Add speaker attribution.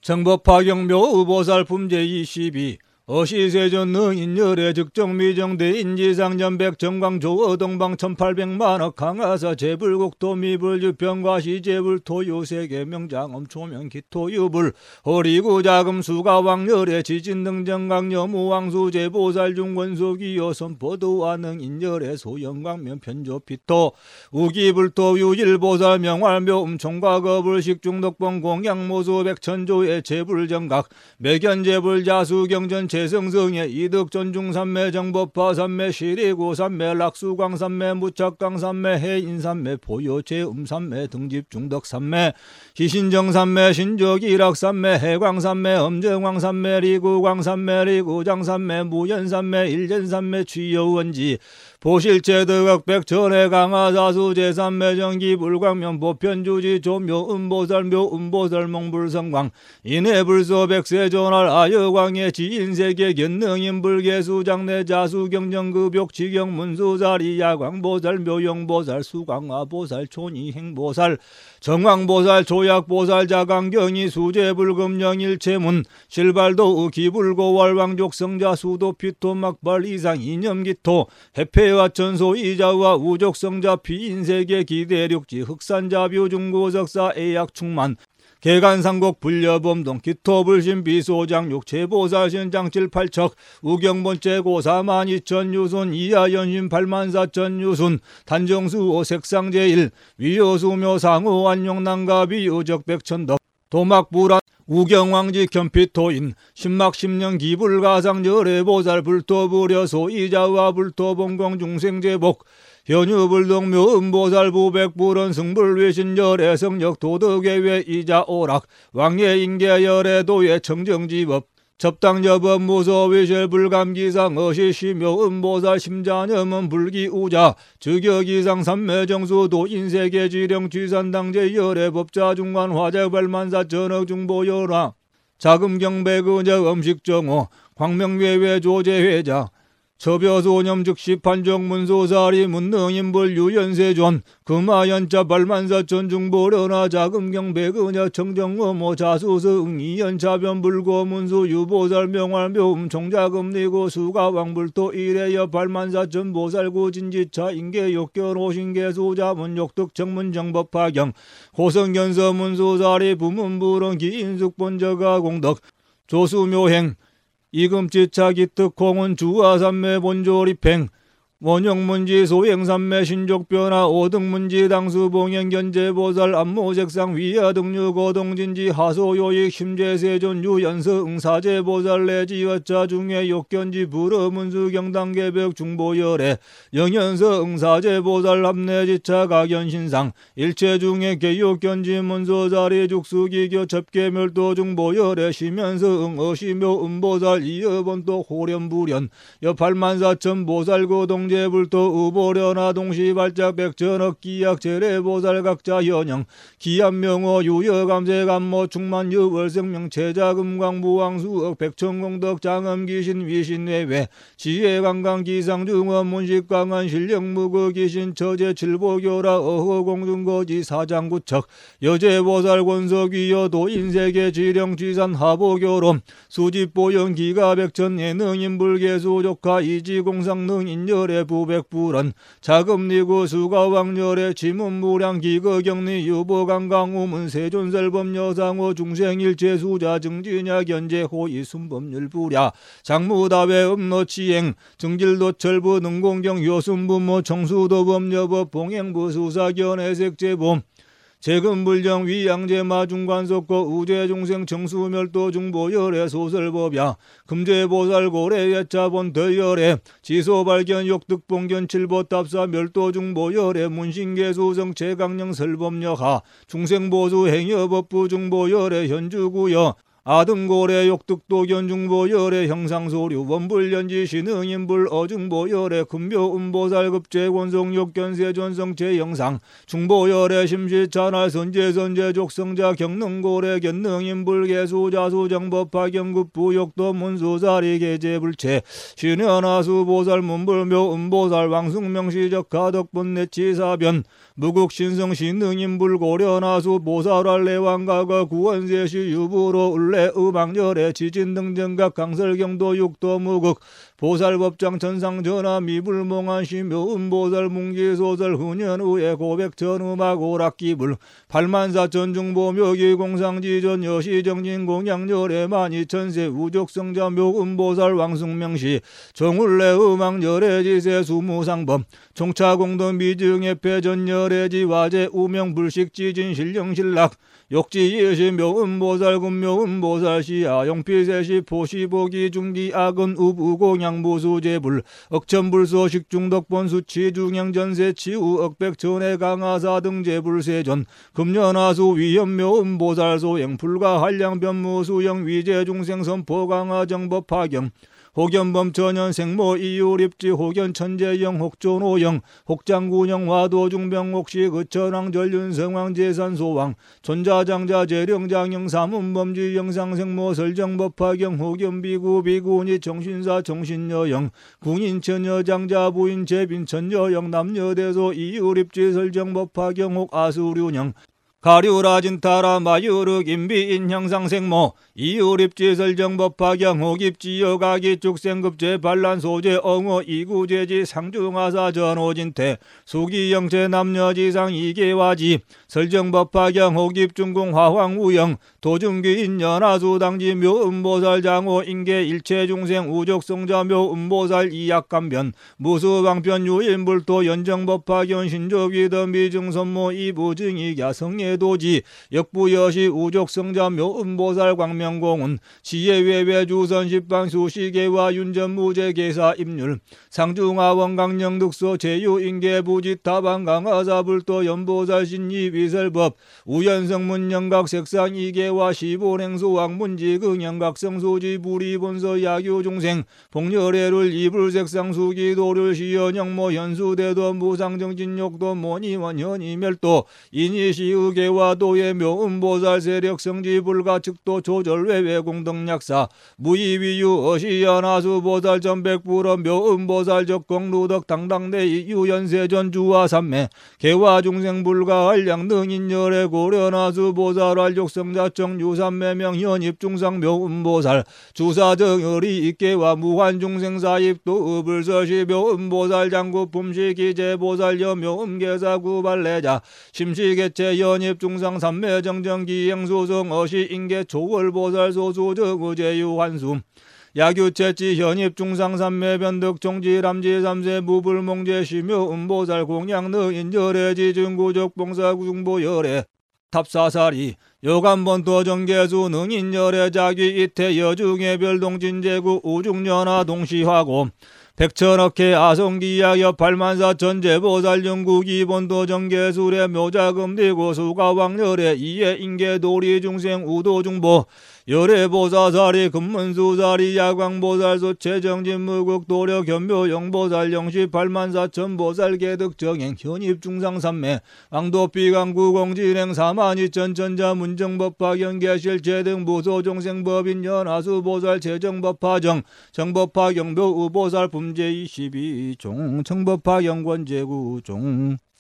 Speaker 1: 정법화경묘 의보살 품제 22 어시세존 능인열애 즉정미정대 인지상전백 정광조 어동방 1800만억 강하사 제불국토 미불유 병과시 제불토유 세계명장엄 초명 기토유불 허리구자금 수가왕열애 지진등 정강여무왕수 제보살 중권소기여 선포도와 능인열애 소영광면 편조피토 우기불토 유일보살 명활묘 음총과거불식 중독본 공양모수 백천조의 제불정각 매견제불 자수경전 재성성의 이득전중산매 정법화 산매 시리구 산매 락수광 산매 무착강 산매 해인산매 포요체 음산매 등집중덕 산매 희신정 산매 신적이락 산매 해광 산매 엄정왕 산매 리구광 산매 리구장 산매 무연 산매 일전 산매 취여원지 보실제득악 백천의 강하사수 제산매 정기 불광면 보편주지 조묘 음보살묘 음보살 몽불성광 인해불소 백세존할 아여광의 지인세계 견능인 불계수장내 자수경정급욕 지경문수자리 야광보살 묘영보살 수광화보살 촌이행보살 정왕보살 조약보살 자강경이 수제불금령 일체문 실발도 기불고월왕족성자 수도피토 막발 이상 이념기토 해패와 천소 이자와 우족성자 피인세계 기대륙지 흑산자뷰 중고석사 애약충만 개간상곡 불려범동 기토불신 비소장 육체보살 신장 7,8척 우경본체 고사만 2천 유순 이하연신 8만4천 유순 단정수 오색상제1 위효수묘 상우 안용난가비 우적 백천덕 도막불안 우경왕지 견피토인 신막 10년 기불가상 열애보살 불토부려 소이자와 불토봉공 중생제복 현유불동묘 음보살 부백불원 승불외신열애 성역 도덕예외 이자 오락 왕예인계 열애도예 청정지법 접당여법 무소위실 불감기상 어시시묘 음보살 심자념은 불기우자 즉여기상 삼매정수 도인세계 지령취산당제 열애법자 중관 화재발만사 전역중보열화 자금경배근적 음식정호 광명외외 조제회자 처벼소념 즉시 판정문소사리 문능인불 유연세존 금하연자 발만사천 중보련하 자금경배그녀 청정어모 자수승 이연차변불고 문수 유보살 명활묘 음총자금리고 수가왕불토 이래여 발만사천 보살구 진지차 인계욕견 오신계수자문 욕득 정문정법화경 고성견서 문수사리 부문불원 기인숙본저가 공덕 조수묘행 이금지차기특 공은 주화산매 본조립행 원형문지 소행산매 신족변화 오등문지 당수봉행견제보살 안모색상 위하등류고동진지 하소요익 심재세존 유연서 응사제보살 내지여차 중에 욕견지 불어문수경당계벽 중보열애 영연서 응사제보살 합내지차 가견신상 일체중에 개욕견지 문소자리 죽수기교 접계멸도 중보열애 시면서 응어시묘 음보살 이여본도 호련불연 여팔만사천 보살고동 제불토 우보련하 동시발작 백전억 기약 제례보살 각자 현영 기한명호 유여감세감모 충만유월생명 체자금광무왕수억 백천공덕 장엄기신 위신외외 지혜강강 기상중원 문식강한 실력무거 기신 처제 칠보교라 어허공중거지 사장구척 여제보살 권석위여 도인세계 지령쥐산 하보교롬 수집보영 기가백천 예능인불계수조카 이지공상능인열애 부백불원 자금리구 수가왕열애 지문무량 기거경리 유보강강 우문 세존설범 여상호 중생일체 수자 증진야 견제 호이 순범률부랴 장무다외 음노치행 증질도철부 능공경 요순부모 청수도범여법 봉행부 수사견해색제범 재금불정 위양제마 중관속고 우제중생 청수멸도 중보열애 소설법야 금제보살 고래예차본 더열애 지소발견 욕득봉견 칠보탑사 멸도중보열애 문신계수성 최강령 설법여하 중생보수 행여법부 중보열애 현주구여 아등고래 욕득도견 중보열애 형상소류 원불연지 신흥인불 어중보열애 금묘 음보살급제 권성욕견세 전성체 영상 중보열애 심시찬할 선제선제 족성자 경능고래 견능인불 개수자수 정법화 경급부 욕도 문수사리 계제불체 신현하수 보살 문불묘 음보살 왕숭명시적 가덕분 내치사변 무국신성 신능인불 고려나수 보살활 내왕가가 구원세시 유부로 정울래 음악열애 지진등정각 강설경도 육도무극 보살법장 천상전하 미불몽한 심묘음보살 뭉기소설 흔연우에 고백전음악 오락기불 팔만사 전중보묘기 공상지전 여시정진 공양열애 만이천세 우족성자 묘음보살 왕숭명시 정울래 음악열애 지세 수무상범 총차공동 미증예패 전열애지 와제 우명불식 지진 신령신락 욕지예시 묘음보살 금묘음보살 시야 용피세시 포시보기 중기 악은 우부공양무수제불 억천불소 식중덕본 수치 중양전세 치우 억백천해 강하사 등 제불세전 금년하수 위험묘음보살 소행 불가 한량변무수영 위제중생 선포 강하 정법화경 혹연범 전현 생모 이유립지 혹연 천재영 혹존오영 혹장군영 화도중병 혹시 그천왕 전륜성왕 제산소왕 존자장자 재령장영 사문범지 영상생모 설정법화경 혹연비구 비구니 정신사 정신여영 궁인천여장자 부인 재빈천여영 남녀대소 이유립지 설정법화경 혹 아수류영 가류라진타라 마유르 김비인 형상생모 이유립지 설정법화경 혹입지 여가기 축생급제 반란소제 엉어 이구제지 상중하사 전호진태 수기영체 남녀지상 이계와지 설정법화경 혹입중궁 화황우영 도중기인 연하수당지 묘음보살 장호 인계 일체중생 우족성자 묘음보살 이약감변 무수방편 유인불토 연정법화경 신조기더 미증선모 이부증이야 성예도지 역부여시 우족성자 묘음보살 광명공은 지혜외외 주선십방 수시계와 윤전무제계사 입률 상중하원 강령득소 제유인계부지타방 강하사불도 연보살 신이 위설법 우연성문영각 색상 이계와 시본행수왕문지 긍영각성수지 부리본서 야규중생 복렬애를 이불색상수기도를 시연영모 현수대도 무상정진욕도 모니원 현이멸도 인이시의계와 도의 묘음보살 세력성지 불가측도 조절외외공덕약사 무이위유 어시연하수보살 전백불어 묘음보살 적공루덕 당당내 이유연세전 주화삼매 개화중생불가 한량 등인열애 고려나수보살 활족성자청 유삼매명 현입중상 묘음보살 주사정을이 입계와 무한중생사입도 읍을서시 묘음보살 장구품시기제보살 여묘음계사 구발내자 심시개체 연입중상 삼매정정기행수성 어시인계 초월보살 소수정의제유환수 야규채치 현입중상 삼매변득 종지람지 삼세 무불몽제 시묘음보살 공양능인 열애지 중구적 봉사중보열애 탑사사리 여간번도 정계수 능인열애 자귀 이태 여중의 별동진제구 우중연하 동시화고 백천억회 아성기야 여팔만사 전제보살 영구기본도 정계술의 묘자금리고 수가왕열애 이에 인계도리중생 우도중보 열애보사사리 금문수사리 야광보살 소체정진무국 도력 현묘영보살 영시팔만사천보살 개득정행 현입중상삼매 왕도비강구공진행 사만이천천자 문정법화경계실제 등 무소종생법인 연하수보살 재정법화정 정법화경묘 우보살 품제22종 청법화경권제구종